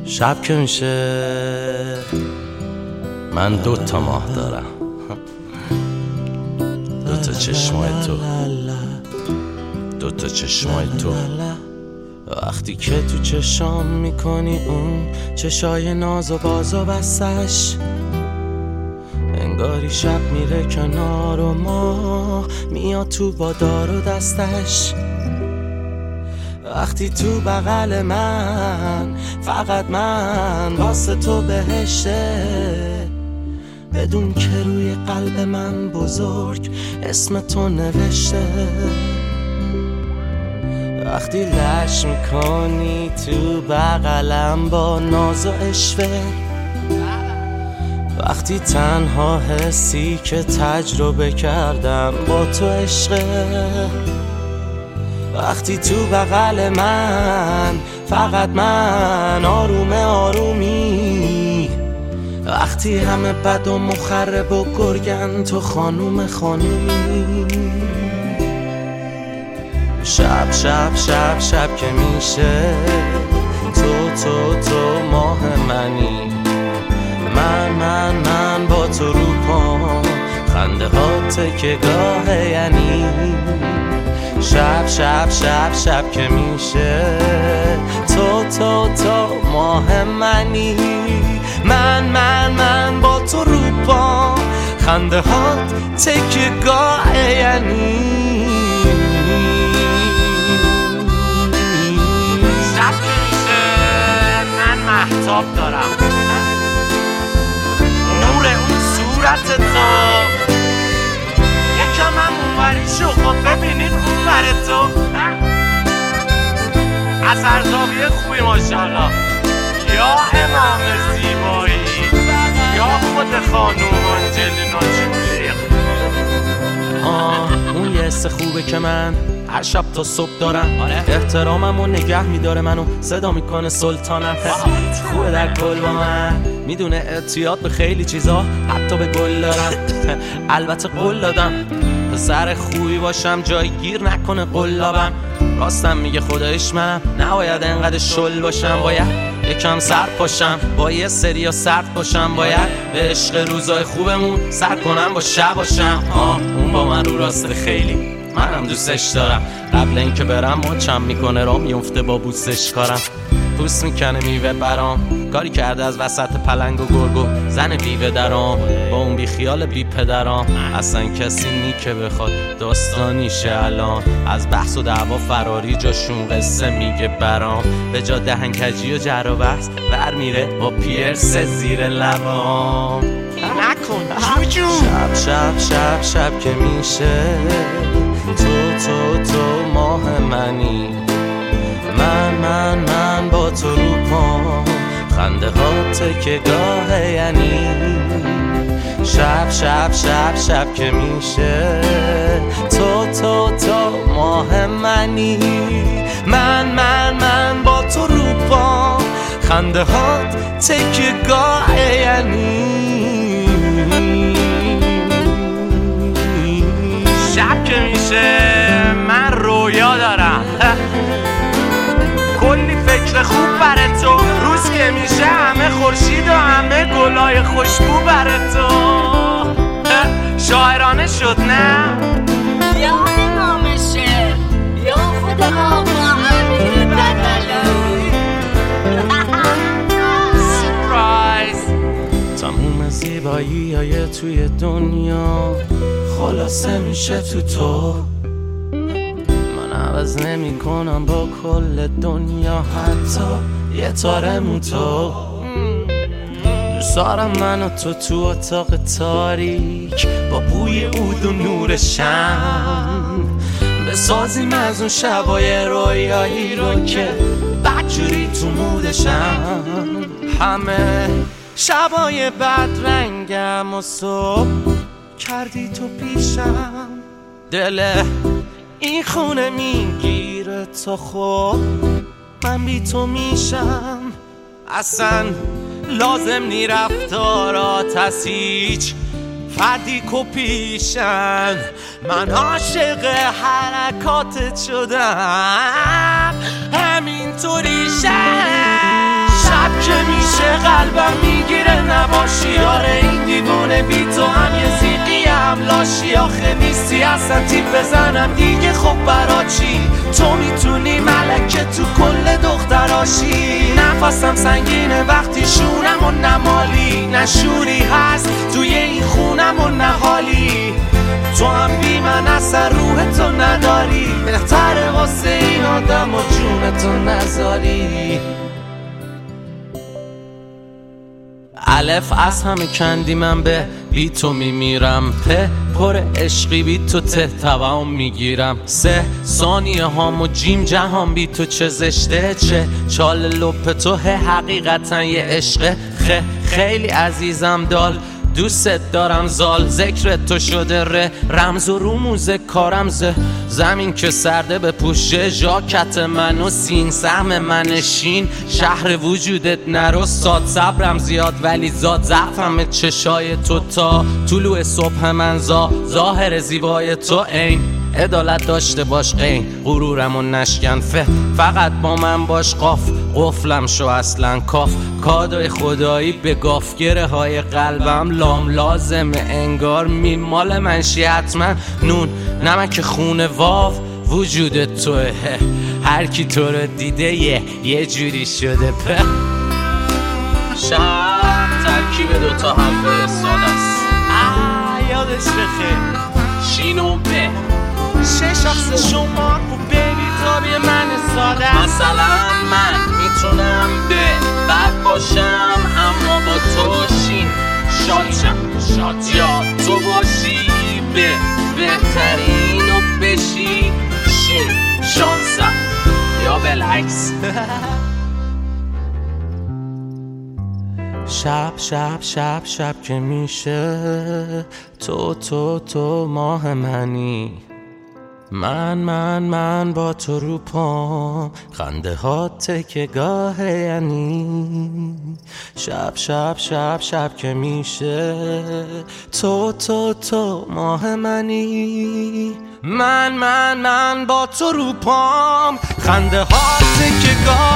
شب که میشه من 2 ماه دارم، 2 چشمای تو، 2 چشمای تو. وقتی که تو چشام میکنی اون چشای ناز و باز و بستش، انگاری شب میره کنار و ماه میاد تو با دار و دستش. وقتی تو بغل من، فقط من واسه تو بهشته، بدون که روی قلب من بزرگ اسم تو نوشته. وقتی لش میکنی تو بغلم با ناز و اشوه، وقتی تنها حسی که تجربه کردم با تو عشقه، وقتی تو بغل من، فقط من آروم آرومی، وقتی همه بد و مخرب و گرگن تو خانوم خانومی. شب شب شب شب که میشه تو ماه منی، من با تو رو پام، خنده ها تکه گاه یعنی. شب شب شب شب که میشه تو ماه منی، من با تو رو پام، خنده ها تکه گاه یعنی. شب که میشه من مهتاب دارم، نور اون صورت تو یکم هم اونوری شو، خب ببینین اونور تو از هر زاویه خوبی ماشاءالله، یا امام زیبایی یا خود خانوم آنجلینا جولی. اون یه حس خوبه که من هر شب تا صبح دارم، احترامم و نگه میداره منو، صدا میکنه سلطانم. خوبه در کل با من، میدونه اعتیاد به خیلی چیزا، حتی به گل دارم. البته قول دادم پسر خوبی باشم، جای گیر نکنه قلابم. راستم میگه خدایش منم نباید انقدر شل باشم، باید یکم سر پاشم، با یه سریا سرد باشم، باید به عشق روزای خوبمون سر کنم با شب باشم. اون با من رو راسته خیلی منم دوستش دارم، قبل اینکه برم مچم میکنه را میفته با بوسش کارم، پوست میکنه میوه برام، کاری کرده از وسط پلنگ و گرگو زن بیوه درام، با اون بی خیال بی پدرام اصلا کسی نی که بخواد داستانیشه الان، از بحث و دعوا فراری جاشون قصه میگه برام، به جا دهنکجی و جر و بحث ور میره با پیرس زیر لبام. نکن جوجو. شب شب شب شب که میشه تو ماه منی، من با تو رو پام، خنده ها تکه گاه یعنی. شب شب شب شب که میشه تو ماه منی، من با تو رو پام، خنده ها تکه گاه یعنی. شب که میشه من رویا دارم، کلی فکر خوب برای تو، روز که میشه همه خورشید و همه گلای خوشبو برای تو. شاعرانه شد نه؟ یا امام شعر یا خود آقا امیر بدلی. سورپرایز. تموم زیبایی های توی دنیا خلاصه میشه تو، من عوض نمی کنم با کل دنیا حتی یه تاره موتو. دوست دارم من و تو اتاق تاریک با بوی عود و نور شم، بسازیم از اون شبای رویایی رو که بدجوری تو مودشم. همه شبای بد رنگم و صبح کردی تو پیشم، دل این خونه میگیره تا خب من بی تو میشم. اصلا لازم نی رفتارات از هیچ فردی کپیشن، من عاشق حرکاتت شدم همینطوری شب که قلبم میگیره نباشی. آره این دیوونه بی تو هم یه زیقی هم لاشی. آخه نیستی اصلا تیپ بزنم دیگه خب برا چی؟ تو میتونی ملکه تو کل دختراشی. نفسم سنگینه وقتی شونم و نمالی. نشوری هست توی این خونم و نهالی. تو هم بی من اثر روح تو نداری. بهتره واسه این آدم و جون تو نذاری. الف از همه کندی من به بی تو میمیرم. پر عشقی بی تو ته توام میگیرم. 3 ثانیه هام و جیم جهان بی تو چه زشته. چه چال لپ تو حقیقتا یه عشقه. خیلی عزیزم دال دوست دارم زال. ذکر تو شده رمز و رموز کارم. زمین که سرده به پوشه ژاکت من و سین سهم من شین. شهر وجودت نرو ساد صبرم زیاد ولی زاد ضعفم چشای تو. تا طلوع صبح من ظاهر زیبای تو. این عدالت داشته باش قین غرورم و نشکن. فقط با من باش قفلم شو اصلا کاف. کادوی خدایی به گافگره های قلبم لام لازمه انگار مال منشی حتما. نون نمک خونه واو وجود توه. هر کی تو رو دیده یه جوری شده. شب ترکیب دوتا هم فرستاده است. یادش بخیر شین و به 6 شخص شما و بیبی تابی من ساده. مثلا من میتونم به بد باشم اما با تو شین. شاد یا تو باشی به بهترین و بشی شین. شانسم یا بالعکس. شب که میشه تو ماه منی. من با تو رو پام خنده ها تکه گاه یعنی. شب که میشه تو ماه منی. من با تو رو پام خنده ها تکه گاه